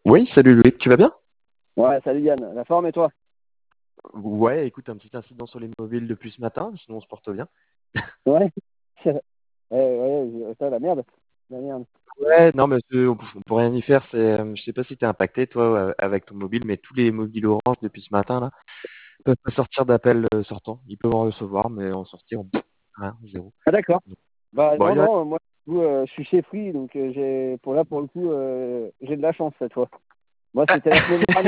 Oui, salut Loïc, tu vas bien? Ouais, salut Yann, la forme et toi? Ouais, écoute, un petit incident sur les mobiles depuis ce matin, sinon on se porte bien. Ouais, ouais, la merde, la merde. Ouais, non, mais on peut rien y faire. Je sais pas si t'es impacté toi avec ton mobile, mais tous les mobiles Orange depuis ce matin là peuvent pas sortir d'appel sortant. Ils peuvent en recevoir, mais en sortir, rien, zéro. Ah d'accord. Bah Bon, non, il y en a- non, moi du coup, je suis chez Free, donc pour le coup, j'ai de la chance cette fois. Moi c'était la semaine dernière.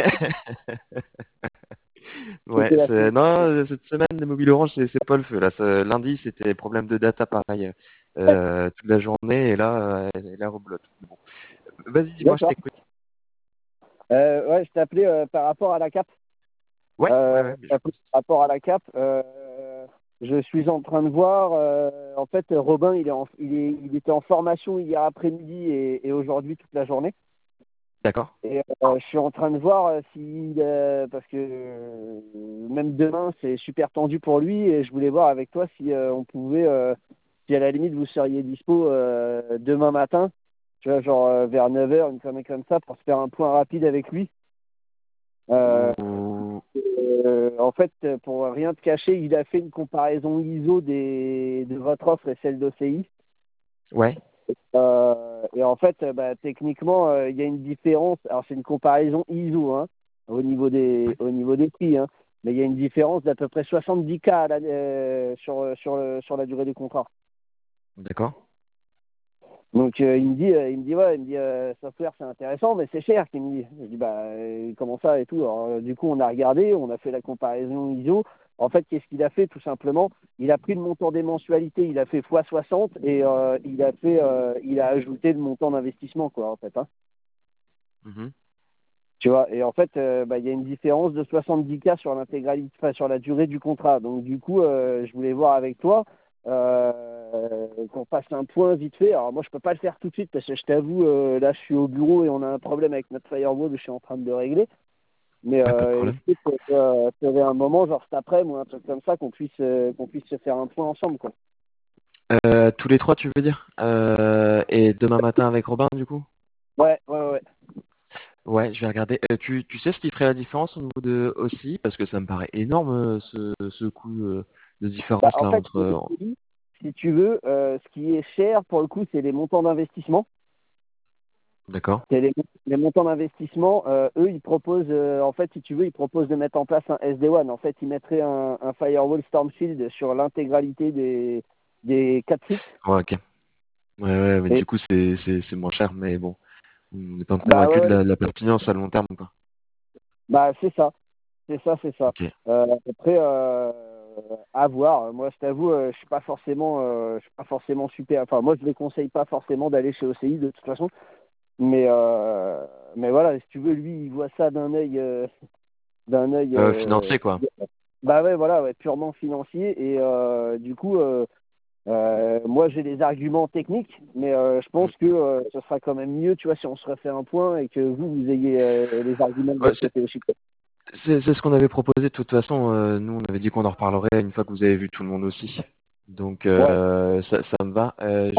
Ouais, C'était la semaine non, cette semaine les mobiles Orange c'est pas le feu là. Lundi c'était problème de data pareil toute la journée et là reblote. Bon. Vas-y, dis-moi, je D'accord. t'écoute. Ouais, je t'appelais par rapport à la cape. Ouais, ouais, ouais, mais Je t'appelais par rapport à la cape. Je suis en train de voir. En fait, Robin, il était en formation hier après-midi et aujourd'hui toute la journée. d'accord. Et je suis en train de voir si, parce que même demain, c'est super tendu pour lui, et je voulais voir avec toi si on pouvait, si à la limite vous seriez dispo demain matin, tu vois, genre vers 9 heures, une connerie comme ça, pour se faire un point rapide avec lui. Euh, Ouh, En fait, pour rien te cacher, il a fait une comparaison ISO de votre offre et celle d'OCI. ouais. Et en fait, bah, techniquement, il y a une différence. Alors, c'est une comparaison ISO, hein, au niveau des prix, hein, mais il y a une différence d'à peu près 70 k sur la durée du contrat. D'accord. Donc, il me dit, software, c'est intéressant, mais c'est cher, qu'il me dit. Je dis, bah, comment ça et tout. Alors, du coup, on a regardé, on a fait la comparaison ISO. En fait, qu'est-ce qu'il a fait, tout simplement? Il a pris le montant des mensualités, il a fait x 60 et il a ajouté le montant d'investissement, quoi, en fait, hein. Mhm. Tu vois, et en fait, bah, il y a une différence de 70 k sur l'intégralité, enfin, sur la durée du contrat. Donc, du coup, je voulais voir avec toi qu'on fasse un point vite fait. Alors, moi, je peux pas le faire tout de suite parce que je t'avoue, là, je suis au bureau et on a un problème avec notre firewall que je suis en train de le régler. Mais Ouais, pas de problème. est-ce que tu aurais un moment, genre cet après-midi ou un truc comme ça, qu'on puisse se faire un point ensemble, quoi. Tous les trois, tu veux dire? Et demain matin avec Robin, du coup? Ouais, ouais, ouais. Ouais, je vais regarder. Tu sais ce qui ferait la différence au niveau de aussi? Parce que ça me paraît énorme, ce coût de Bah, différence en là fait, entre. si tu veux, ce qui est cher, pour le coup, c'est les montants d'investissement. D'accord. C'est les montants d'investissement. Eux, ils proposent, en fait, si tu veux, ils proposent de mettre en place un SD-WAN. En fait, ils mettraient un firewall Stormfield sur l'intégralité des quatre sites. Ouais, ok. Ouais, ouais, mais Et du coup, c'est moins cher, mais bon, on n'est pas bah convaincu ouais, de ouais, la pertinence à long terme, quoi. bah c'est ça, c'est ça, c'est ça. Ok. Après, à voir. Moi, je t'avoue, je suis pas forcément super. Enfin, moi, je ne les conseille pas forcément d'aller chez OCI de toute façon. Mais, euh, mais voilà, si tu veux, lui, il voit ça d'un œil. Financier, quoi. Bah ouais, voilà, ouais, purement financier. Et du coup, moi j'ai des arguments techniques, mais je Mm. pense que ce sera quand même mieux, tu vois, si on se refait un point et que vous ayez les arguments de Ouais, votre côté aussi, quoi. c'est ce qu'on avait proposé de toute façon. Nous, on avait dit qu'on en reparlerait une fois que vous avez vu tout le monde aussi. Donc Ouais. ça me va.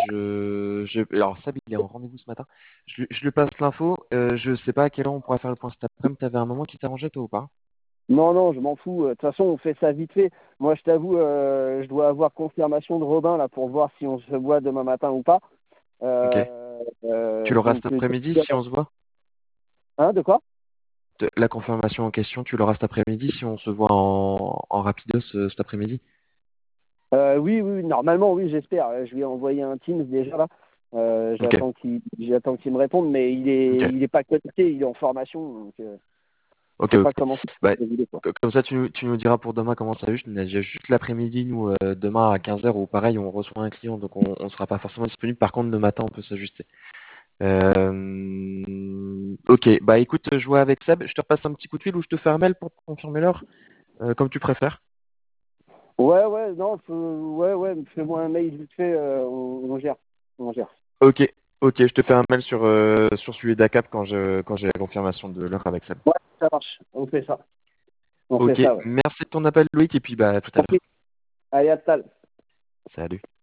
Alors Sab, il est en rendez-vous ce matin. Je lui passe l'info. Je sais pas à quelle heure on pourrait faire le point cet après-midi. T'avais un moment qui t'arrangeait toi ou pas? Non, non, je m'en fous. De toute façon, on fait ça vite fait. Moi, je t'avoue, je dois avoir confirmation de Robin là pour voir si on se voit demain matin ou pas. Ok. Tu l'auras Donc, cet après-midi si on se voit? hein, de quoi? La confirmation en question, tu l'auras cet après-midi si on se voit en rapidos cet après-midi? Oui, oui, normalement, oui, j'espère. Je lui ai envoyé un Teams déjà là. Ok. J'attends qu'il me réponde, mais Ok. il est pas connecté, il est en formation, donc je Ok, sais ok. pas comment ça Bah, va se dérouler, quoi. comme ça, tu nous diras pour demain comment ça va. On a juste l'après-midi, nous, demain à 15 heures ou pareil, on reçoit un client, donc on sera pas forcément disponible. Par contre, le matin, on peut s'ajuster. Ok, bah écoute, je vois avec Seb, je te repasse un petit coup de fil ou je te fais un mail pour te confirmer l'heure, comme tu préfères. Ouais, ouais, non, ouais, ouais, fais-moi un mail vite fait, on gère, on gère. Ok, ok, je te fais un mail sur celui d'ACAP quand j'ai la confirmation de l'heure avec Seb. Ouais, ça marche, on fait ça, on fait Ok, ça, ouais. merci de ton appel, Loïc, et puis bah à tout à Ok, l'heure. allez, à tout à l'heure. Salut.